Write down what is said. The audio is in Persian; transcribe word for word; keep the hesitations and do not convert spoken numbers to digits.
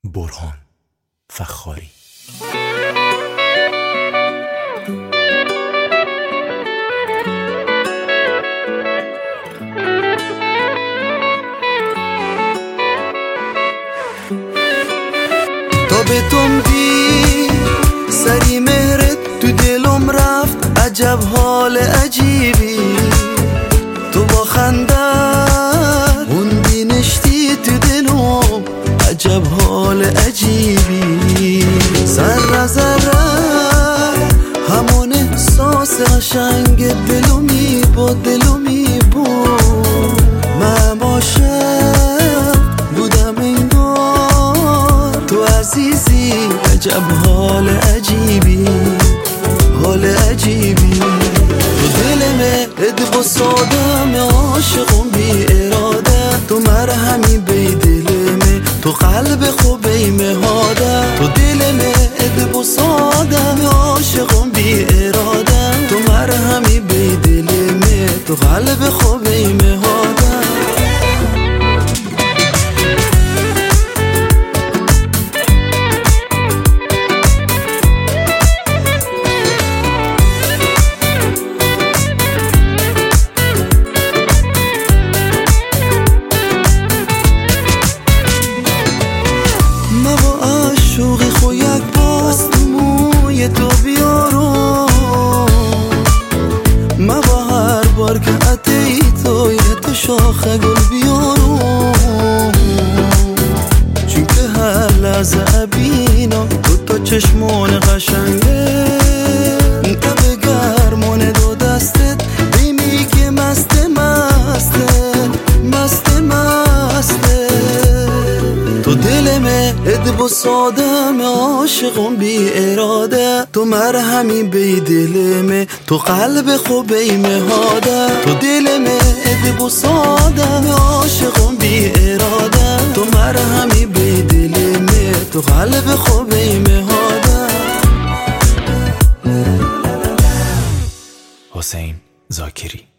برهان فخاری. تا به تم دی سری مهرت تو دلم رفت، عجب حال عجیبی. تو با خندت موندی نشتی تو دلم، عجب حال عجیبی. ذره ذره همون احساس قشنگ دلمی با دلمی بود. من عاشق بودم انگار تو عزیزی، عجب حال عجیبی، حال عجیبی. تو دلمه ادب و سادم، عاشقم بی اراده. تو مرهمی بی دلمه، تو قلب خوبی مهاده. تو دلمه ادب و سادم، عاشقم بی اراده. تو مرهمی بی دلمه، تو قلب خوبی مهاده. شوقی خو یک باز تو موی تو بیارم، ما با هر بار که عطی توی تو شاخه گل بیارم. چون که هر لحظه ابینم تو تا چشمان قشنگه، تب گرمونه دو دستت بیمی که مست مسته مست مسته. تو دلمه ادب و سادم، عاشقم بی اراده. تو مرهمی بی دلمه، تو قلب خوبی مهاده. تو دلمه ادب و سادم، عاشقم بی اراده. تو مرهمی بی دلمه، تو قلب خوبی مهاده. حسین زاکری.